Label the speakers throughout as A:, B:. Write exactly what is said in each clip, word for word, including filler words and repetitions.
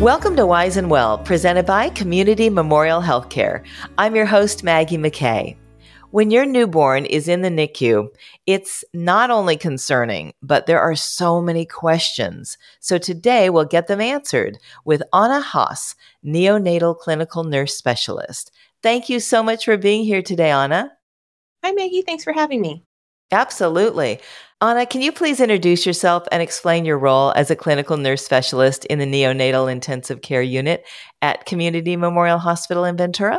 A: Welcome to Wise and Well, presented by Community Memorial Healthcare. I'm your host, Maggie McKay. When your newborn is in the N I C U, it's not only concerning, but there are so many questions. So today we'll get them answered with Anna Haas, neonatal clinical nurse specialist. Thank you so much for being here today, Anna.
B: Hi, Maggie. Thanks for having me.
A: Absolutely. Anna, can you please introduce yourself and explain your role as a clinical nurse specialist in the neonatal intensive care unit at Community Memorial Hospital in Ventura?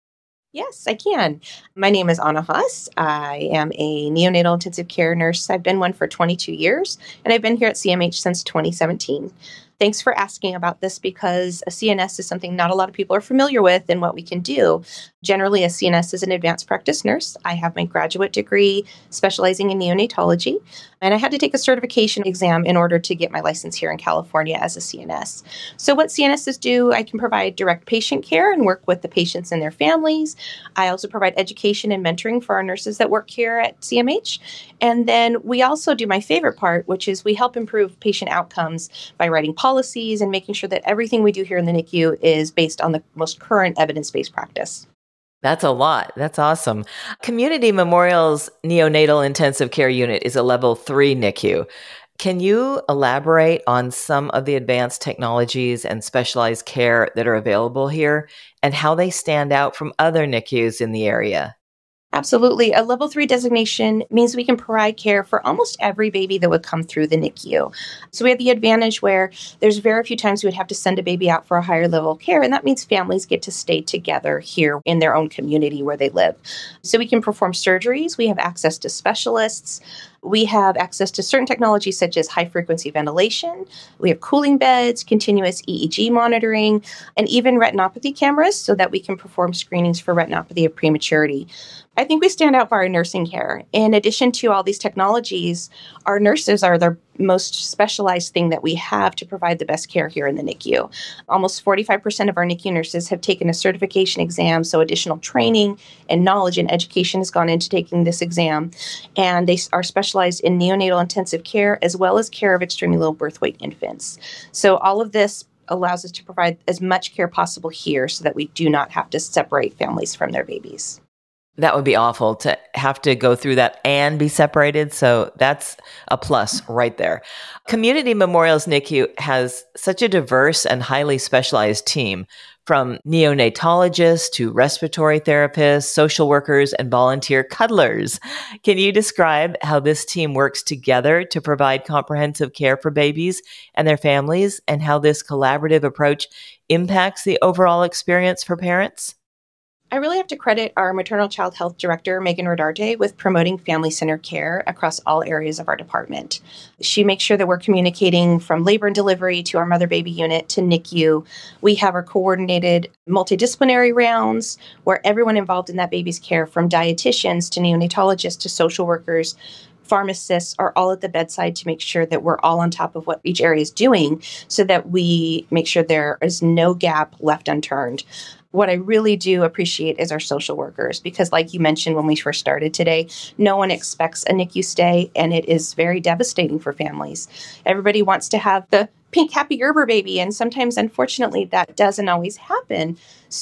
B: Yes, I can. My name is Anna Haas. I am a neonatal intensive care nurse. I've been one for twenty-two years, and I've been here at C M H since twenty seventeen. Thanks for asking about this because a C N S is something not a lot of people are familiar with and what we can do. Generally, a C N S is an advanced practice nurse. I have my graduate degree specializing in neonatology, and I had to take a certification exam in order to get my license here in California as a C N S. So what C N Ss do, I can provide direct patient care and work with the patients and their families. I also provide education and mentoring for our nurses that work here at C M H. And then we also do my favorite part, which is we help improve patient outcomes by writing policies and making sure that everything we do here in the N I C U is based on the most current evidence-based practice.
A: That's a lot. That's awesome. Community Memorial's neonatal intensive care unit is a level three N I C U. Can you elaborate on some of the advanced technologies and specialized care that are available here and how they stand out from other N I C Us in the area?
B: Absolutely. A level three designation means we can provide care for almost every baby that would come through the N I C U. So we have the advantage where there's very few times we would have to send a baby out for a higher level of care, and that means families get to stay together here in their own community where they live. So we can perform surgeries. We have access to specialists. We have access to certain technologies such as high-frequency ventilation. We have cooling beds, continuous E E G monitoring, and even retinopathy cameras so that we can perform screenings for retinopathy of prematurity. I think we stand out for our nursing care. In addition to all these technologies, our nurses are the most specialized thing that we have to provide the best care here in the N I C U. Almost forty-five percent of our N I C U nurses have taken a certification exam, so additional training and knowledge and education has gone into taking this exam. And they are specialized in neonatal intensive care as well as care of extremely low birth weight infants. So all of this allows us to provide as much care possible here so that we do not have to separate families from their babies.
A: That would be awful to have to go through that and be separated. So that's a plus right there. Community Memorial's N I C U has such a diverse and highly specialized team, from neonatologists to respiratory therapists, social workers, and volunteer cuddlers. Can you describe how this team works together to provide comprehensive care for babies and their families, and how this collaborative approach impacts the overall experience for parents?
B: I really have to credit our maternal child health director, Megan Rodarte, with promoting family-centered care across all areas of our department. She makes sure that we're communicating from labor and delivery to our mother-baby unit to N I C U. We have our coordinated multidisciplinary rounds where everyone involved in that baby's care, from dietitians to neonatologists to social workers, pharmacists, are all at the bedside to make sure that we're all on top of what each area is doing so that we make sure there is no gap left unturned. What I really do appreciate is our social workers, because like you mentioned when we first started today, no one expects a N I C U stay, and it is very devastating for families. Everybody wants to have the pink happy Gerber baby, and sometimes, unfortunately, that doesn't always happen.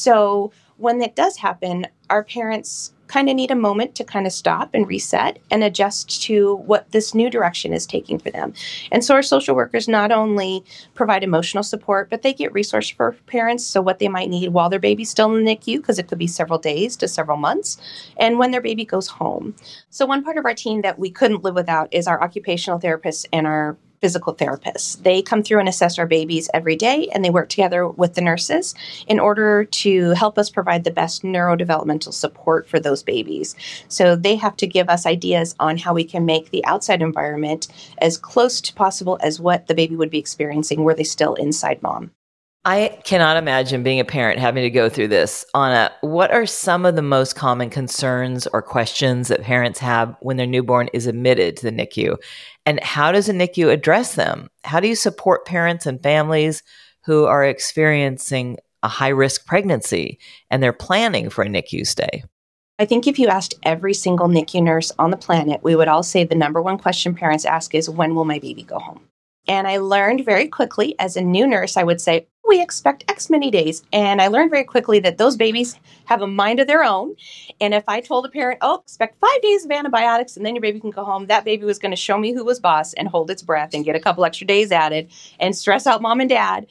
B: So when that does happen, our parents kind of need a moment to kind of stop and reset and adjust to what this new direction is taking for them. And so our social workers not only provide emotional support, but they get resources for parents, so what they might need while their baby's still in the N I C U, because it could be several days to several months, and when their baby goes home. So one part of our team that we couldn't live without is our occupational therapists and our physical therapists. They come through and assess our babies every day, and they work together with the nurses in order to help us provide the best neurodevelopmental support for those babies. So they have to give us ideas on how we can make the outside environment as close to possible as what the baby would be experiencing were they still inside mom.
A: I cannot imagine being a parent having to go through this. Anna, what are some of the most common concerns or questions that parents have when their newborn is admitted to the N I C U? And how does a N I C U address them? How do you support parents and families who are experiencing a high-risk pregnancy and they're planning for a N I C U stay?
B: I think if you asked every single N I C U nurse on the planet, we would all say the number one question parents ask is, when will my baby go home? And I learned very quickly as a new nurse, I would say, we expect X many days. And I learned very quickly that those babies have a mind of their own. And if I told a parent, oh, expect five days of antibiotics and then your baby can go home, that baby was going to show me who was boss and hold its breath and get a couple extra days added and stress out mom and dad.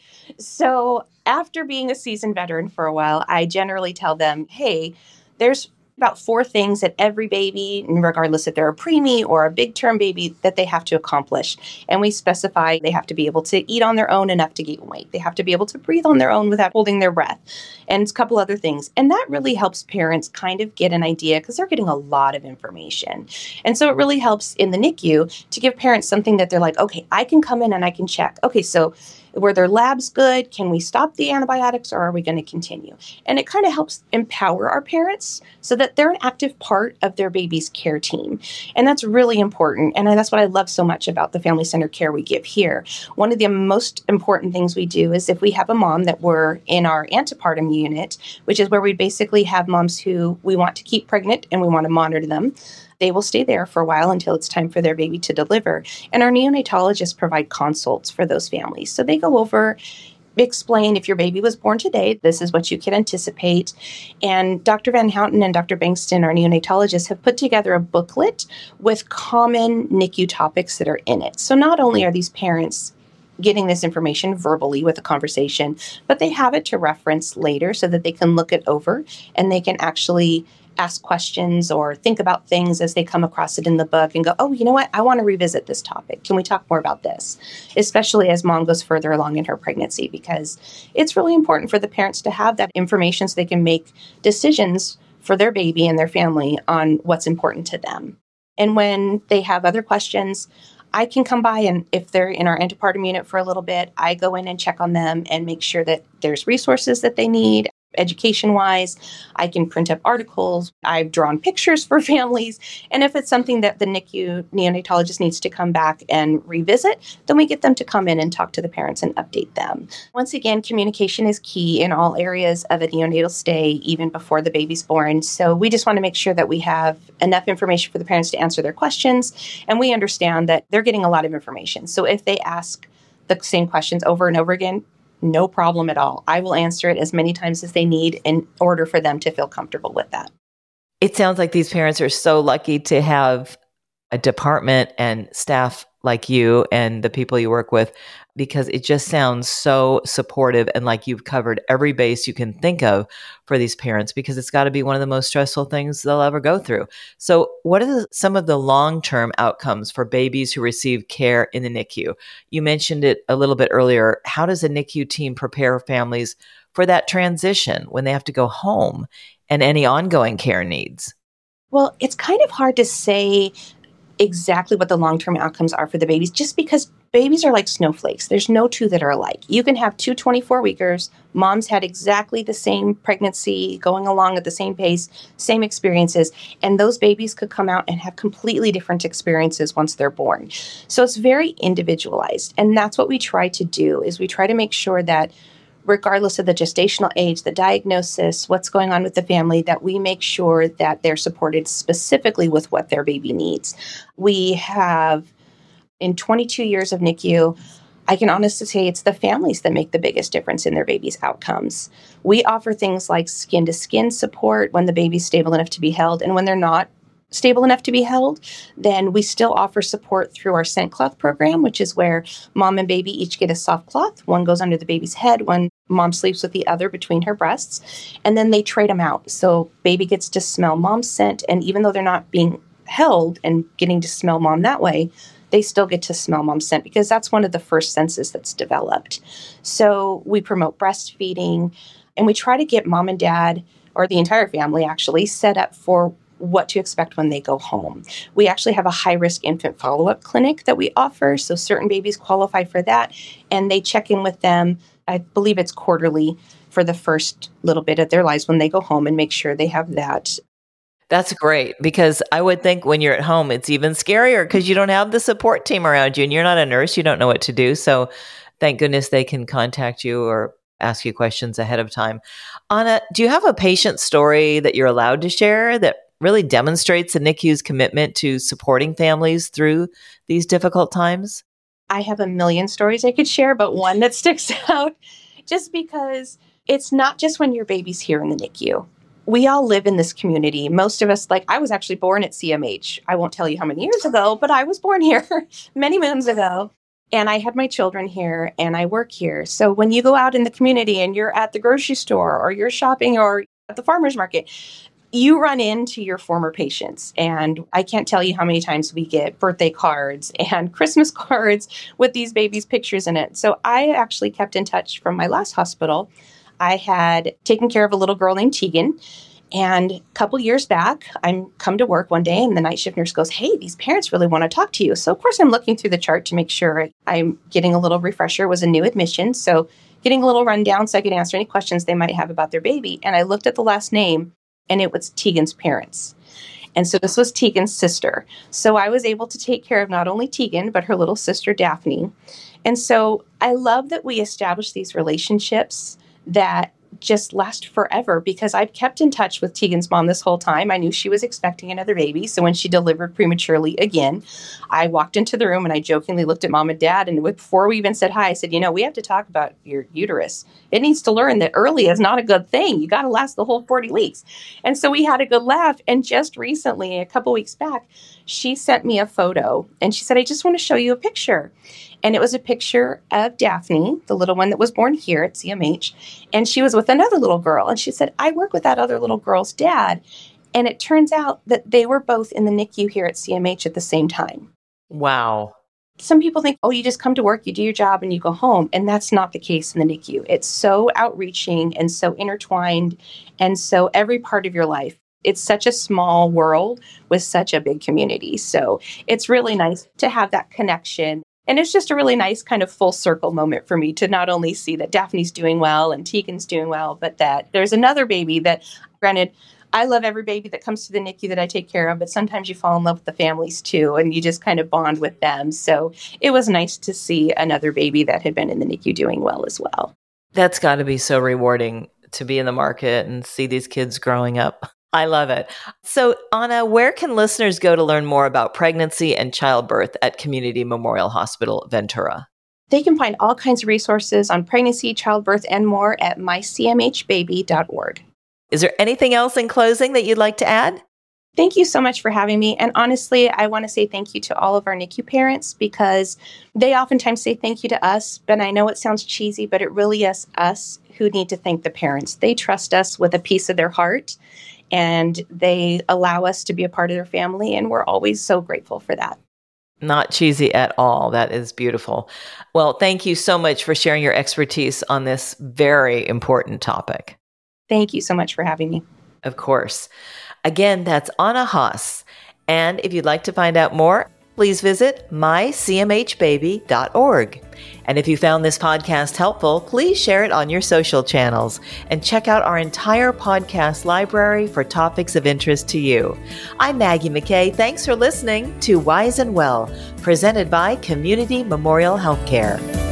B: So after being a seasoned veteran for a while, I generally tell them, hey, there's about four things that every baby, regardless if they're a preemie or a big term baby, that they have to accomplish. And we specify they have to be able to eat on their own enough to gain weight. They have to be able to breathe on their own without holding their breath, and a couple other things. And that really helps parents kind of get an idea because they're getting a lot of information. And so it really helps in the N I C U to give parents something that they're like, okay, I can come in and I can check. Okay, so were their labs good? Can we stop the antibiotics or are we going to continue? And it kind of helps empower our parents so that they're an active part of their baby's care team. And that's really important. And that's what I love so much about the family centered care we give here. One of the most important things we do is if we have a mom that we're in our antepartum unit, which is where we basically have moms who we want to keep pregnant and we want to monitor them. They will stay there for a while until it's time for their baby to deliver. And our neonatologists provide consults for those families. So they go over, explain if your baby was born today, this is what you can anticipate. And Doctor Van Houten and Doctor Bankston, our neonatologists, have put together a booklet with common N I C U topics that are in it. So not only are these parents getting this information verbally with a conversation, but they have it to reference later so that they can look it over and they can actually ask questions or think about things as they come across it in the book and go, oh, you know what? I want to revisit this topic. Can we talk more about this? Especially as mom goes further along in her pregnancy, because it's really important for the parents to have that information so they can make decisions for their baby and their family on what's important to them. And when they have other questions, I can come by, and if they're in our antepartum unit for a little bit, I go in and check on them and make sure that there's resources that they need. Education-wise, I can print up articles. I've drawn pictures for families. And if it's something that the N I C U neonatologist needs to come back and revisit, then we get them to come in and talk to the parents and update them. Once again, communication is key in all areas of a neonatal stay, even before the baby's born. So we just want to make sure that we have enough information for the parents to answer their questions. And we understand that they're getting a lot of information. So if they ask the same questions over and over again, no problem at all. I will answer it as many times as they need in order for them to feel comfortable with that.
A: It sounds like these parents are so lucky to have a department and staff like you and the people you work with, because it just sounds so supportive and like you've covered every base you can think of for these parents, because it's got to be one of the most stressful things they'll ever go through. So what are the, some of the long-term outcomes for babies who receive care in the N I C U? You mentioned it a little bit earlier. How does the N I C U team prepare families for that transition when they have to go home and any ongoing care needs?
B: Well, it's kind of hard to say exactly what the long-term outcomes are for the babies, just because babies are like snowflakes. There's no two that are alike. You can have two twenty-four-weekers. Moms had exactly the same pregnancy, going along at the same pace, same experiences, and those babies could come out and have completely different experiences once they're born. So it's very individualized, and that's what we try to do, is we try to make sure that regardless of the gestational age, the diagnosis, what's going on with the family, that we make sure that they're supported specifically with what their baby needs. We have, in twenty-two years of N I C U, I can honestly say it's the families that make the biggest difference in their baby's outcomes. We offer things like skin-to-skin support when the baby's stable enough to be held, and when they're not stable enough to be held, then we still offer support through our scent cloth program, which is where mom and baby each get a soft cloth. One goes under the baby's head, one mom sleeps with the other between her breasts, and then they trade them out. So baby gets to smell mom's scent, and even though they're not being held and getting to smell mom that way, they still get to smell mom's scent because that's one of the first senses that's developed. So we promote breastfeeding, and we try to get mom and dad, or the entire family actually, set up for what to expect when they go home. We actually have a high-risk infant follow-up clinic that we offer, so certain babies qualify for that, and they check in with them. I believe it's quarterly for the first little bit of their lives when they go home, and make sure they have that.
A: That's great, because I would think when you're at home, it's even scarier because you don't have the support team around you and you're not a nurse. You don't know what to do. So thank goodness they can contact you or ask you questions ahead of time. Anna, do you have a patient story that you're allowed to share that really demonstrates the N I C U's commitment to supporting families through these difficult times?
B: I have a million stories I could share, but one that sticks out just because it's not just when your baby's here in the N I C U. We all live in this community. Most of us, like I was actually born at C M H. I won't tell you how many years ago, but I was born here many moons ago. And I had my children here and I work here. So when you go out in the community and you're at the grocery store or you're shopping or at the farmer's market, you run into your former patients. And I can't tell you how many times we get birthday cards and Christmas cards with these babies' pictures in it. So I actually kept in touch from my last hospital. I had taken care of a little girl named Tegan. And a couple years back, I come to work one day and the night shift nurse goes, hey, these parents really want to talk to you. So of course I'm looking through the chart to make sure I'm getting a little refresher. It was a new admission. So getting a little rundown so I could answer any questions they might have about their baby. And I looked at the last name and it was Tegan's parents. And so this was Tegan's sister. So I was able to take care of not only Tegan, but her little sister, Daphne. And so I love that we establish these relationships that just last forever because I've kept in touch with Tegan's mom this whole time. I knew she was expecting another baby. So when she delivered prematurely again, I walked into the room and I jokingly looked at mom and dad. And before we even said hi, I said, you know, we have to talk about your uterus. It needs to learn that early is not a good thing. You got to last the whole forty weeks. And so we had a good laugh. And just recently, a couple weeks back, she sent me a photo and she said, I just want to show you a picture. And it was a picture of Daphne, the little one that was born here at C M H. And she was with another little girl. And she said, I work with that other little girl's dad. And it turns out that they were both in the N I C U here at C M H at the same time.
A: Wow.
B: Some people think, oh, you just come to work, you do your job, and you go home. And that's not the case in the N I C U. It's so outreaching and so intertwined. And so every part of your life. It's such a small world with such a big community. So it's really nice to have that connection. And it's just a really nice kind of full circle moment for me to not only see that Daphne's doing well and Tegan's doing well, but that there's another baby that, granted, I love every baby that comes to the N I C U that I take care of, but sometimes you fall in love with the families too, and you just kind of bond with them. So it was nice to see another baby that had been in the N I C U doing well as well.
A: That's got to be so rewarding to be in the market and see these kids growing up. I love it. So, Anna, where can listeners go to learn more about pregnancy and childbirth at Community Memorial Hospital, Ventura?
B: They can find all kinds of resources on pregnancy, childbirth, and more at my c m h baby dot org.
A: Is there anything else in closing that you'd like to add?
B: Thank you so much for having me. And honestly, I want to say thank you to all of our N I C U parents because they oftentimes say thank you to us. But I know it sounds cheesy, but it really is us who need to thank the parents. They trust us with a piece of their heart. And they allow us to be a part of their family. And we're always so grateful for that.
A: Not cheesy at all. That is beautiful. Well, thank you so much for sharing your expertise on this very important topic.
B: Thank you so much for having me.
A: Of course. Again, that's Anna Haas. And if you'd like to find out more, please visit my c m h baby dot org. And if you found this podcast helpful, please share it on your social channels and check out our entire podcast library for topics of interest to you. I'm Maggie McKay. Thanks for listening to Wise and Well, presented by Community Memorial Healthcare.